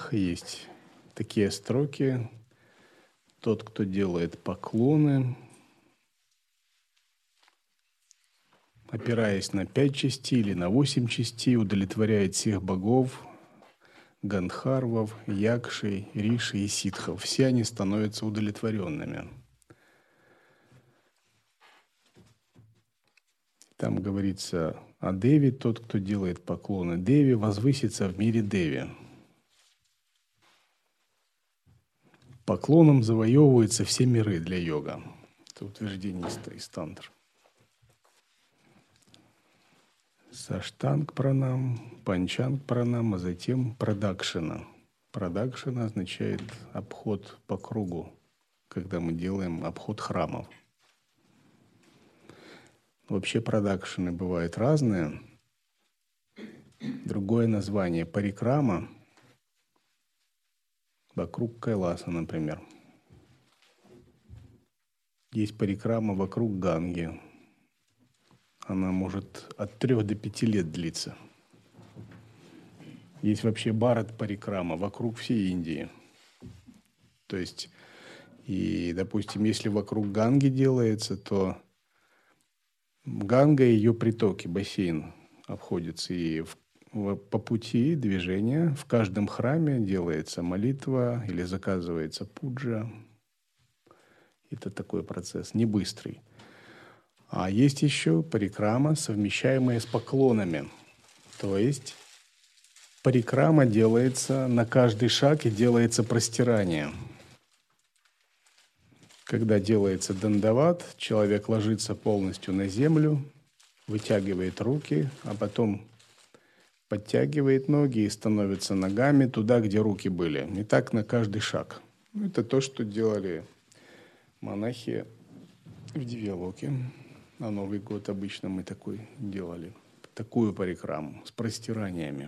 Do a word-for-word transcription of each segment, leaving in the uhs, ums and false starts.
стихах есть такие строки: «Тот, кто делает поклоны, опираясь на пять частей или на восемь частей, удовлетворяет всех богов, гандхарвов, якшей, риши и ситхов. Все они становятся удовлетворенными». Там говорится о Деве: тот, кто делает поклоны Деве, возвысится в мире Деви. Поклоном завоевываются все миры для йога. Это утверждение из тантр. Саштанг пранам, панчанг пранам, а затем продакшина. Продакшина означает обход по кругу, когда мы делаем обход храмов. Вообще продакшины бывают разные. Другое название — парикрама, вокруг Кайласа, например. Есть парикрама вокруг Ганги. Она может от трех до пяти лет длиться. Есть вообще Бхарат парикрама вокруг всей Индии. То есть, и, допустим, если вокруг Ганги делается, то Ганга и ее притоки, бассейн обходится, и в, в, по пути движения в каждом храме делается молитва или заказывается пуджа. Это такой процесс, не быстрый. А есть еще парикрама, совмещаемая с поклонами. То есть парикрама делается на каждый шаг и делается простирание. Когда делается дандават, человек ложится полностью на землю, вытягивает руки, а потом подтягивает ноги и становится ногами туда, где руки были. И так на каждый шаг. Это то, что делали монахи в Дивьялоке. На Новый год обычно мы такой делали. Такую парикраму с простираниями.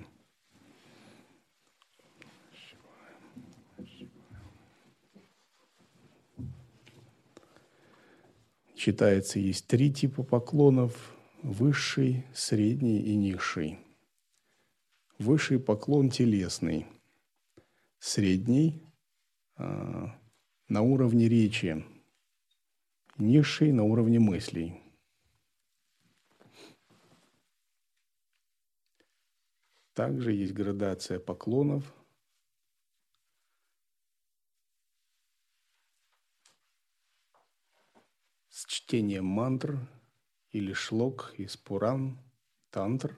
Считается, есть три типа поклонов: высший, средний и низший. Высший поклон телесный, средний э, на уровне речи, низший на уровне мыслей. Также есть градация поклонов. С чтением мантр или шлок из Пуран, тантр.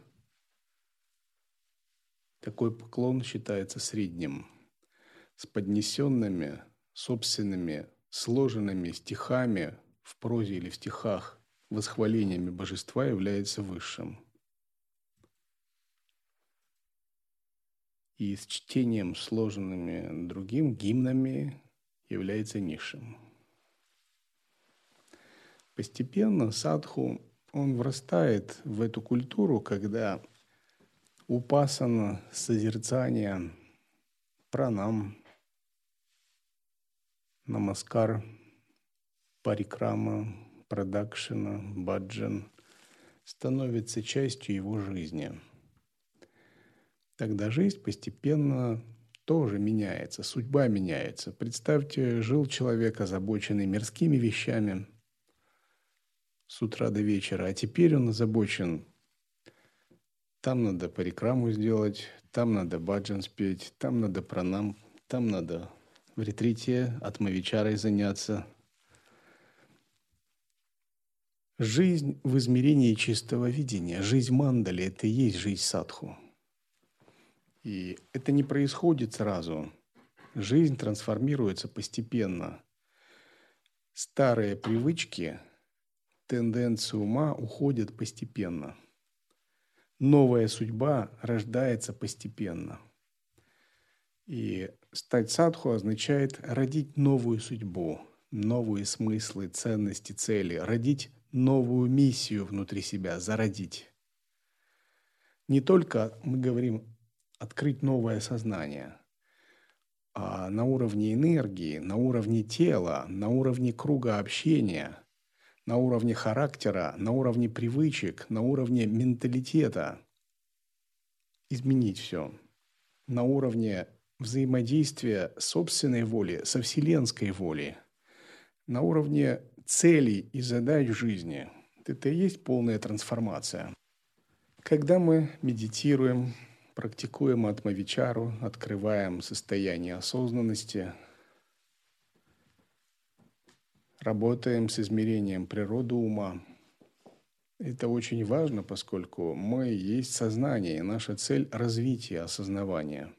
Такой поклон считается средним. С поднесенными собственными сложенными стихами в прозе или в стихах восхвалениями божества является высшим. И с чтением сложенными другим гимнами является низшим. Постепенно садху, он врастает в эту культуру, когда упасана, созерцание, пранам, намаскар, парикрама, продакшина, баджан становится частью его жизни. Тогда жизнь постепенно тоже меняется, судьба меняется. Представьте, жил человек, озабоченный мирскими вещами с утра до вечера, а теперь он озабочен: там надо парикраму сделать, там надо баджан спеть, там надо пранам, там надо в ретрите атмавичарой заняться. Жизнь в измерении чистого видения, жизнь мандали — это и есть жизнь садху. И это не происходит сразу. Жизнь трансформируется постепенно. Старые привычки, тенденции ума уходят постепенно. Новая судьба рождается постепенно. И стать садху означает родить новую судьбу, новые смыслы, ценности, цели, родить новую миссию внутри себя, зародить. Не только мы говорим открыть новое сознание, а на уровне энергии, на уровне тела, на уровне круга общения, на уровне характера, на уровне привычек, на уровне менталитета изменить все. На уровне взаимодействия собственной воли со вселенской волей, на уровне целей и задач жизни. Это и есть полная трансформация. Когда мы медитируем, практикуем атмавичару, открываем состояние осознанности, работаем с измерением природы ума, это очень важно, поскольку мы есть сознание, и наша цель – развитие осознавания.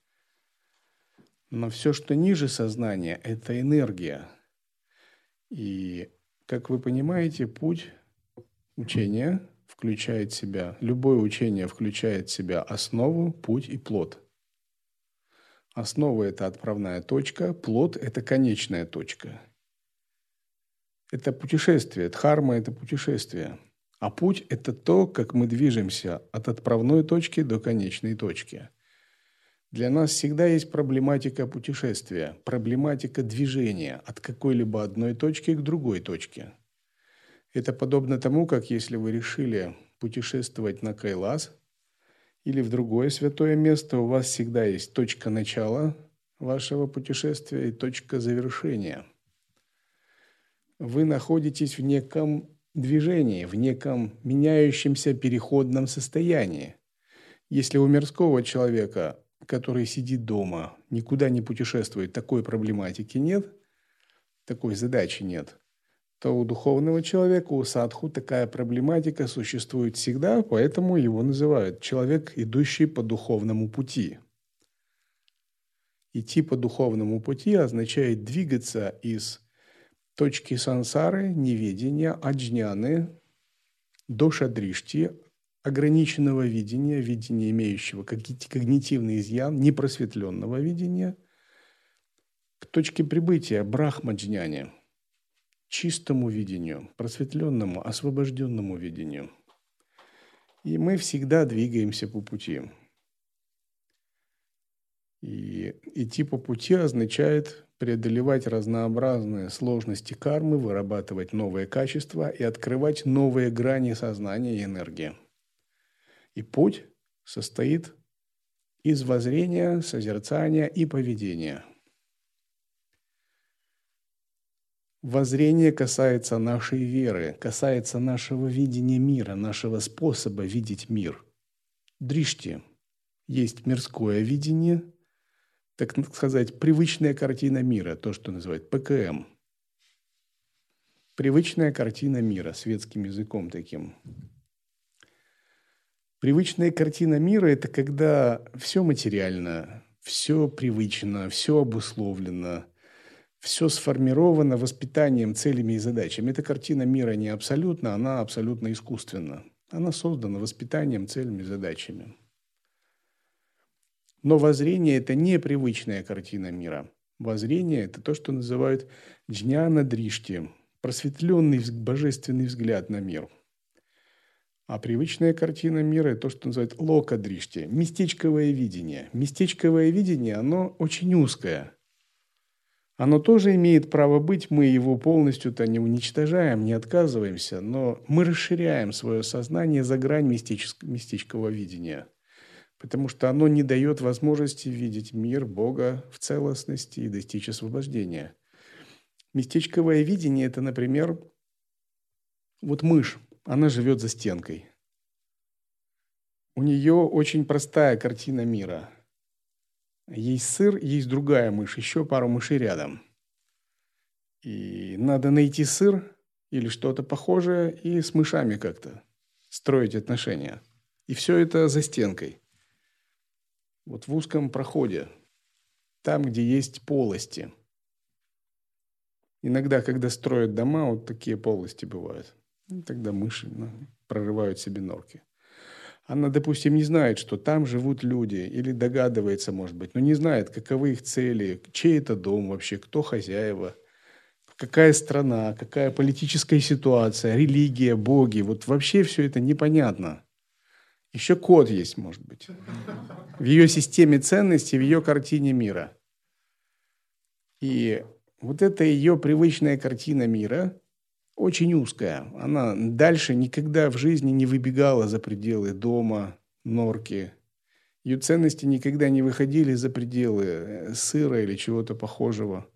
Но все, что ниже сознания – это энергия. И, как вы понимаете, путь учения включает в себя, любое учение включает в себя основу, путь и плод. Основа – это отправная точка, плод – это конечная точка. Это путешествие, дхарма – это путешествие. А путь – это то, как мы движемся от отправной точки до конечной точки. Для нас всегда есть проблематика путешествия, проблематика движения от какой-либо одной точки к другой точке. Это подобно тому, как если вы решили путешествовать на Кайлас или в другое святое место, у вас всегда есть точка начала вашего путешествия и точка завершения. Вы находитесь в неком движении, в неком меняющемся переходном состоянии. Если у мирского человека, который сидит дома, никуда не путешествует, такой проблематики нет, такой задачи нет, то у духовного человека, у садху такая проблематика существует всегда, поэтому его называют человек, идущий по духовному пути. Идти по духовному пути означает двигаться из точки сансары, неведения, аджняны, доша-дришти, ограниченного видения, видения, имеющего когнитивный изъян, непросветленного видения, к точке прибытия брахма-джняне, чистому видению, просветленному, освобожденному видению. И мы всегда двигаемся по пути. И идти по пути означает преодолевать разнообразные сложности кармы, вырабатывать новые качества и открывать новые грани сознания и энергии. И путь состоит из воззрения, созерцания и поведения. Воззрение касается нашей веры, касается нашего видения мира, нашего способа видеть мир. Дришти есть мирское видение, так сказать, привычная картина мира, то, что называют пэ ка эм. Привычная картина мира, светским языком таким. Привычная картина мира – это когда все материально, все привычно, все обусловлено, все сформировано воспитанием, целями и задачами. Эта картина мира не абсолютна, она абсолютно искусственна. Она создана воспитанием, целями и задачами. Но воззрение – это не привычная картина мира. Воззрение – это то, что называют джняна-дришти, просветленный божественный взгляд на мир. А привычная картина мира – это то, что называют лока-дришти, местечковое видение. Местечковое видение, оно очень узкое. Оно тоже имеет право быть, мы его полностью-то не уничтожаем, не отказываемся, но мы расширяем свое сознание за грань местечкового видения, потому что оно не дает возможности видеть мир, Бога в целостности и достичь освобождения. Местечковое видение – это, например, вот мышь, она живет за стенкой. У нее очень простая картина мира. Есть сыр, есть другая мышь, еще пару мышей рядом. И надо найти сыр или что-то похожее и с мышами как-то строить отношения. И все это за стенкой. Вот в узком проходе, там, где есть полости. Иногда, когда строят дома, вот такие полости бывают. И тогда мыши ну, прорывают себе норки. Она, допустим, не знает, что там живут люди, или догадывается, может быть, но не знает, каковы их цели, чей это дом вообще, кто хозяева, какая страна, какая политическая ситуация, религия, боги. Вот вообще все это непонятно. Еще код есть, может быть, в ее системе ценностей, в ее картине мира. И вот эта ее привычная картина мира очень узкая. Она дальше никогда в жизни не выбегала за пределы дома, норки Ее ценности никогда не выходили за пределы сыра или чего-то похожего.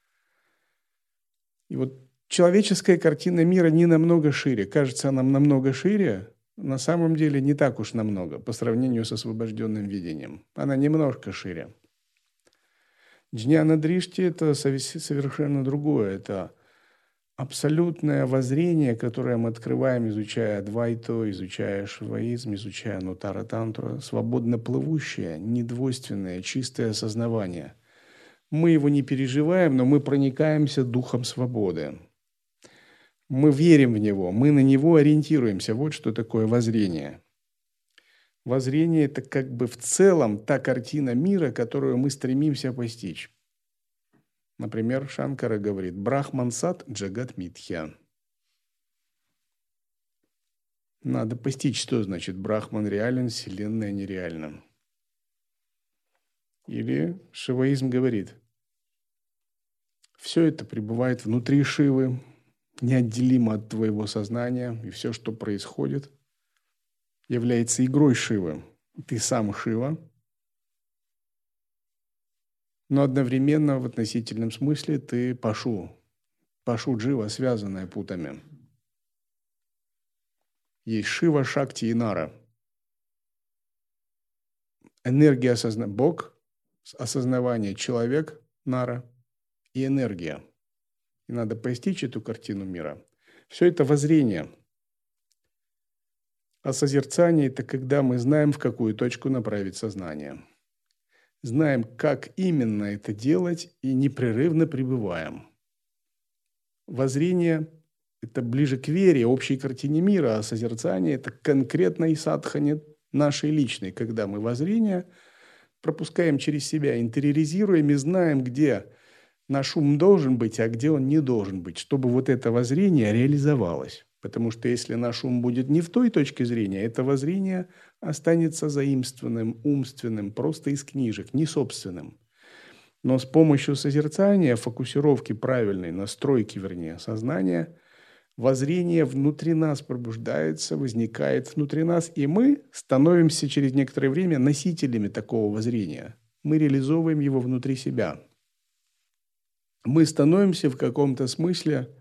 И вот человеческая картина мира не намного шире. Кажется, она намного шире, на самом деле не так уж намного по сравнению с освобожденным видением. Она немножко шире. Джняна Дришти – это совершенно другое. Это абсолютное воззрение, которое мы открываем, изучая Адвайту, изучая шиваизм, изучая Нутара Тантру, свободно плывущее, недвойственное, чистое осознавание. Мы его не переживаем, но мы проникаемся духом свободы. Мы верим в него, мы на него ориентируемся. Вот что такое воззрение. Воззрение – это как бы в целом та картина мира, которую мы стремимся постичь. Например, Шанкара говорит «Брахман сат джагат митхья». Надо постичь, что значит Брахман реален, Вселенная нереальна. Или шиваизм говорит «Все это пребывает внутри Шивы, неотделимо от твоего сознания, и все, что происходит, является игрой Шивы. Ты сам Шива, но одновременно в относительном смысле ты Пашу, Пашу Джива, связанная путами. Есть Шива, Шакти и Нара. Энергия осознания, Бог, осознавание, человек, Нара и энергия. И надо постичь эту картину мира. Все это воззрение. А созерцание – это когда мы знаем, в какую точку направить сознание. Знаем, как именно это делать, и непрерывно пребываем. Воззрение – это ближе к вере, общей картине мира, а созерцание – это конкретной садхане нашей личной, когда мы воззрение пропускаем через себя, интериоризируем и знаем, где наш ум должен быть, а где он не должен быть, чтобы вот это воззрение реализовалось. Потому что если наш ум будет не в той точке зрения, это воззрение останется заимствованным, умственным, просто из книжек, не собственным. Но с помощью созерцания, фокусировки правильной, настройки, вернее, сознания, воззрение внутри нас пробуждается, возникает внутри нас, и мы становимся через некоторое время носителями такого воззрения. Мы реализовываем его внутри себя. Мы становимся в каком-то смысле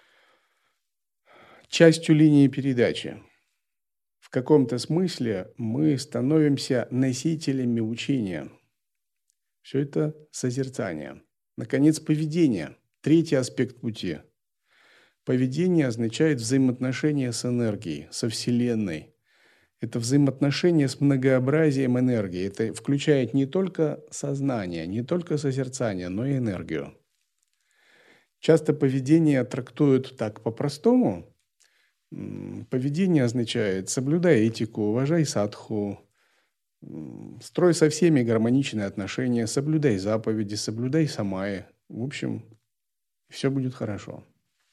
частью линии передачи. В каком-то смысле мы становимся носителями учения. Все это созерцание. Наконец, поведение. Третий аспект пути. Поведение означает взаимоотношения с энергией, со Вселенной. Это взаимоотношения с многообразием энергии. Это включает не только сознание, не только созерцание, но и энергию. Часто поведение трактуют так по-простому. Поведение означает соблюдай этику, уважай садху, строй со всеми гармоничные отношения, соблюдай заповеди, соблюдай самаи. В общем, все будет хорошо.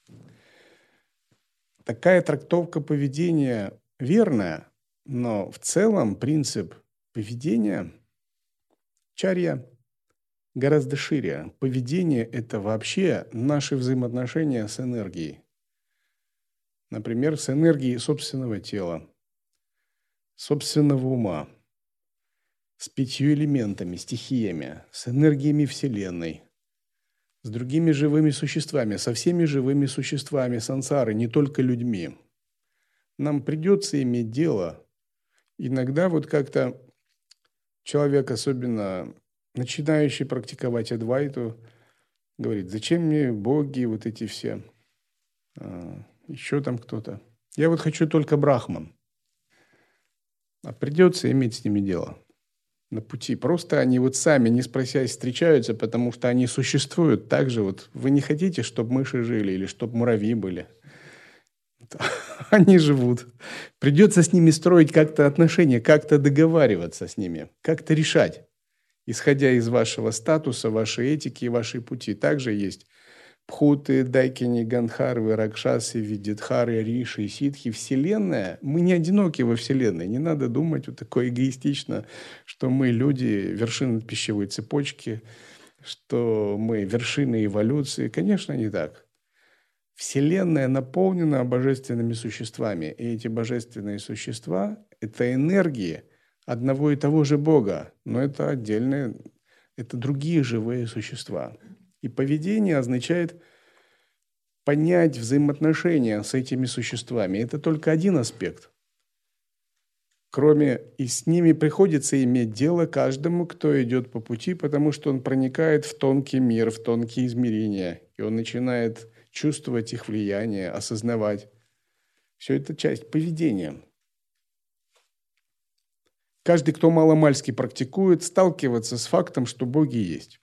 Такая трактовка поведения верная, но в целом принцип поведения чарья гораздо шире. Поведение – это вообще наши взаимоотношения с энергией. Например, с энергией собственного тела, собственного ума, с пятью элементами, стихиями, с энергиями Вселенной, с другими живыми существами, со всеми живыми существами сансары, не только людьми. Нам придется иметь дело. Иногда вот как-то человек, особенно начинающий практиковать адвайту, говорит, зачем мне боги, вот эти все, а, еще там кто-то. Я вот хочу только брахман. А придется иметь с ними дело на пути. Просто они вот сами, не спросясь, встречаются, потому что они существуют так же. Вот вы не хотите, чтобы мыши жили или чтобы муравьи были. Они живут. Придется с ними строить как-то отношения, как-то договариваться с ними, как-то решать, исходя из вашего статуса, вашей этики и вашей пути. Также есть Пхуты, Дайкини, Гандхарвы, Ракшасы, Видидхары, Риши и Ситхи. Вселенная, мы не одиноки во Вселенной. Не надо думать вот такое эгоистично, что мы люди, вершины пищевой цепочки, что мы вершины эволюции. Конечно, не так. Вселенная наполнена божественными существами. И эти божественные существа – это энергии, одного и того же Бога, но это отдельные, это другие живые существа. И поведение означает понять взаимоотношения с этими существами. Это только один аспект. Кроме, и с ними приходится иметь дело каждому, кто идет по пути, потому что он проникает в тонкий мир, в тонкие измерения, и он начинает чувствовать их влияние, осознавать. Все это часть поведения. Каждый, кто маломальски практикует, сталкивается с фактом, что боги есть.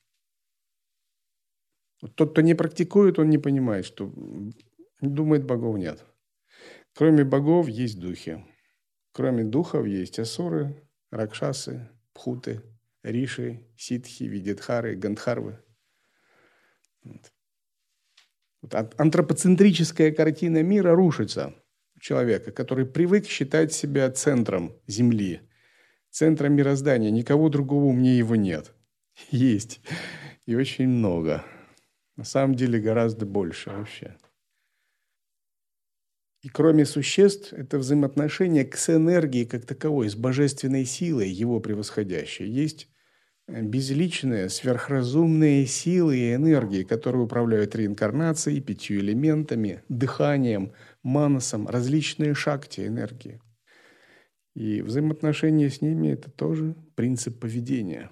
Вот тот, кто не практикует, он не понимает, что думает, богов нет. Кроме богов есть духи. Кроме духов есть асуры, ракшасы, пхуты, риши, ситхи, видидхары, гандхарвы. Вот. Вот антропоцентрическая картина мира рушится у человека, который привык считать себя центром Земли, центром мироздания. Никого другого умнее его нет. Есть. И очень много. На самом деле гораздо больше вообще. И кроме существ, это взаимоотношение с энергией как таковой, с божественной силой, его превосходящей. Есть безличные, сверхразумные силы и энергии, которые управляют реинкарнацией, пятью элементами, дыханием, манасом, различные шакти энергии. И взаимоотношения с ними – это тоже принцип поведения.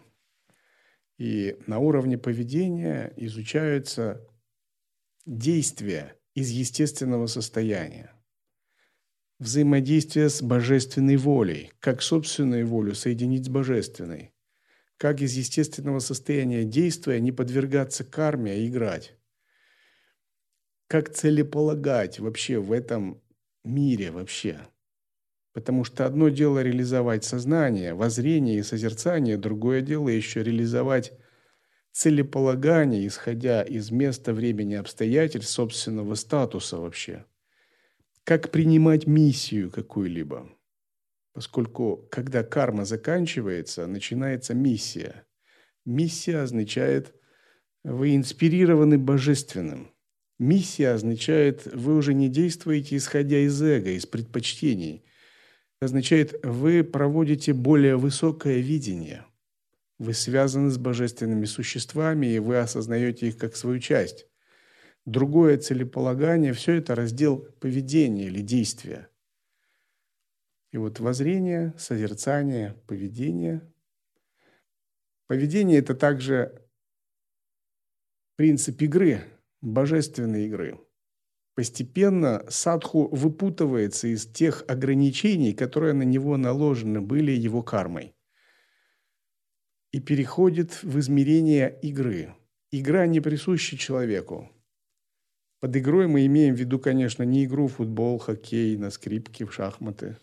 И на уровне поведения изучаются действия из естественного состояния. Взаимодействие с божественной волей, как собственную волю соединить с божественной, как из естественного состояния действия не подвергаться карме, а играть, как целеполагать вообще в этом мире вообще. Потому что одно дело реализовать сознание, воззрение и созерцание, другое дело еще реализовать целеполагание, исходя из места, времени, обстоятельств, собственного статуса вообще. Как принимать миссию какую-либо. Поскольку, когда карма заканчивается, начинается миссия. Миссия означает, вы инспирированы божественным. Миссия означает, вы уже не действуете, исходя из эго, из предпочтений. Означает, вы проводите более высокое видение. Вы связаны с божественными существами, и вы осознаете их как свою часть. Другое целеполагание – все это раздел поведения или действия. И вот воззрение, созерцание, поведение. Поведение – это также принцип игры, божественной игры. Постепенно садху выпутывается из тех ограничений, которые на него наложены были его кармой, и переходит в измерение игры. Игра не присуща человеку. Под игрой мы имеем в виду, конечно, не игру в футбол, хоккей, на скрипке, в шахматы.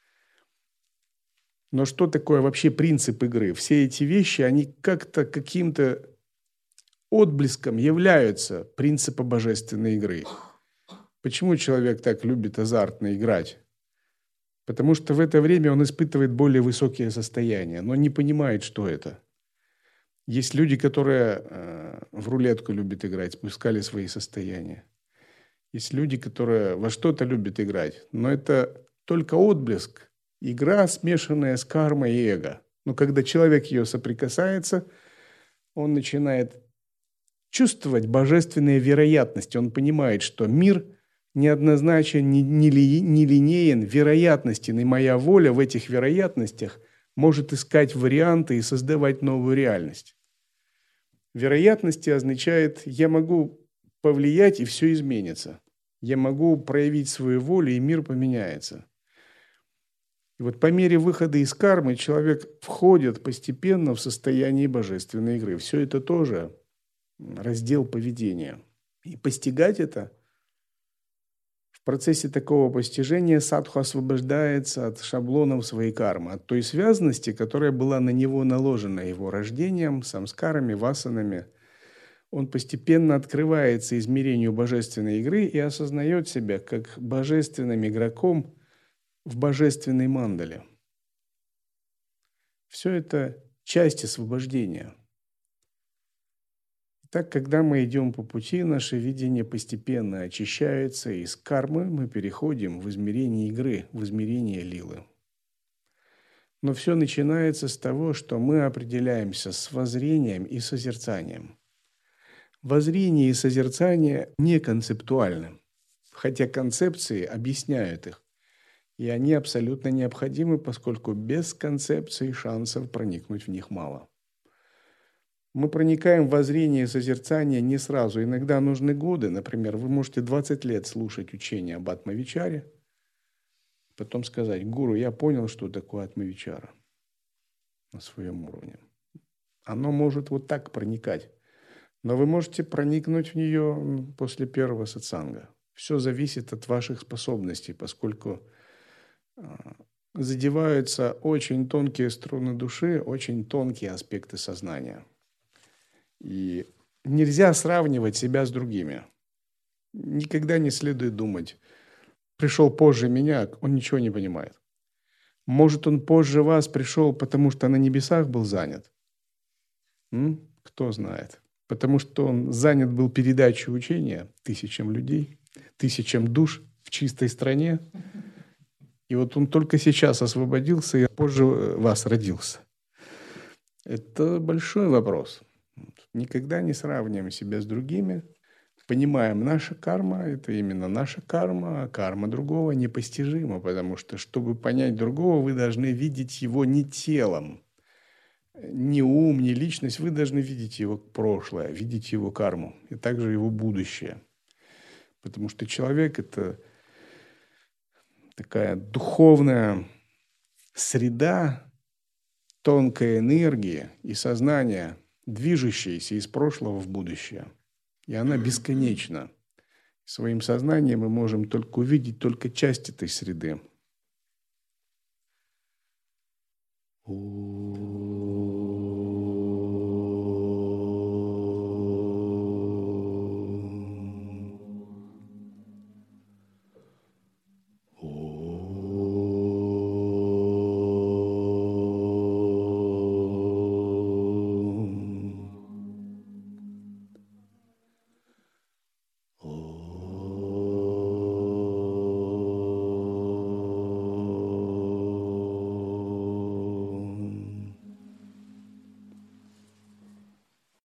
Но что такое вообще принцип игры? Все эти вещи, они как-то каким-то отблеском являются принципа божественной игры. Почему человек так любит азартно играть? Потому что в это время он испытывает более высокие состояния, но не понимает, что это. Есть люди, которые э, в рулетку любят играть, спускали свои состояния. Есть люди, которые во что-то любят играть, но это только отблеск. Игра, смешанная с кармой и эго. Но когда человек ее соприкасается, он начинает чувствовать божественные вероятности. Он понимает, что мир неоднозначен, не, не, ли, не линеен, вероятности, и моя воля в этих вероятностях может искать варианты и создавать новую реальность. Вероятности означает, я могу повлиять, и все изменится. Я могу проявить свою волю, и мир поменяется. И вот по мере выхода из кармы человек входит постепенно в состояние божественной игры. Все это тоже раздел поведения. И постигать это, в процессе такого постижения садху освобождается от шаблонов своей кармы, от той связанности, которая была на него наложена его рождением, самскарами, васанами. Он постепенно открывается измерению божественной игры и осознает себя как божественным игроком в божественной мандале. Все это часть освобождения. Так, когда мы идем по пути, наше видение постепенно очищается, и из кармы мы переходим в измерение игры, в измерение лилы. Но все начинается с того, что мы определяемся с воззрением и созерцанием. Воззрение и созерцание не концептуальны, хотя концепции объясняют их. И они абсолютно необходимы, поскольку без концепции шансов проникнуть в них мало. Мы проникаем в воззрение и созерцание не сразу. Иногда нужны годы. Например, вы можете двадцать лет слушать учение об Атмавичаре, потом сказать: гуру, я понял, что такое Атмавичара на своем уровне. Оно может вот так проникать. Но вы можете проникнуть в нее после первого сатсанга. Все зависит от ваших способностей, поскольку задеваются очень тонкие струны души, очень тонкие аспекты сознания. И нельзя сравнивать себя с другими. Никогда не следует думать: пришел позже меня, он ничего не понимает. Может, он позже вас пришел, потому что на небесах был занят? М? Кто знает. Потому что он занят был передачей учения тысячам людей, тысячам душ в чистой стране. И вот он только сейчас освободился и позже вас родился. Это большой вопрос. Никогда не сравниваем себя с другими. Понимаем, наша карма – это именно наша карма, а карма другого непостижима, потому что, чтобы понять другого, вы должны видеть его не телом, не ум, не личность, вы должны видеть его прошлое, видеть его карму и также его будущее. Потому что человек – это такая духовная среда, тонкая энергия и сознание, движущееся из прошлого в будущее. И она бесконечна. Своим сознанием мы можем только увидеть только часть этой среды. О